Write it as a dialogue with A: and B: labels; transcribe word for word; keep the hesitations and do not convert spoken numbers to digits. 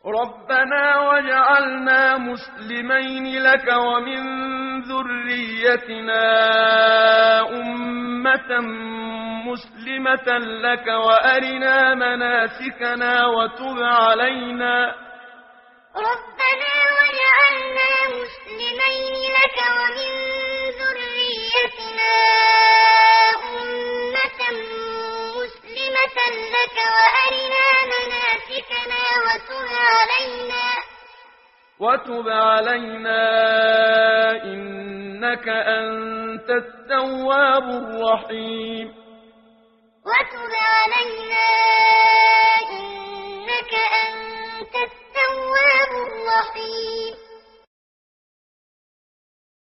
A: ربنا واجعلنا مسلمين لك ومن ذريتنا أمة مسلمة لك وأرنا مناسكنا وتب علينا
B: ربنا واجعلنا مسلمين لك ومن ذريتنا أمة مسلمة لك وأرنا مناسكنا وتب علينا
A: وتب علينا إنك أنت التواب الرحيم
B: وتب علينا إنك أنت التواب الرحيم